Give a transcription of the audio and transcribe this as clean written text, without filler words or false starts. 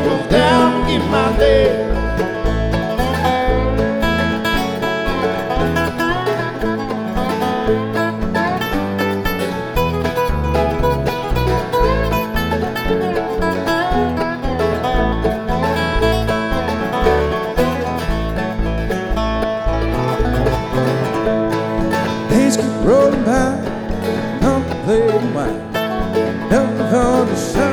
was down in my day. Days keep rolling by, contemplating why never found a shine.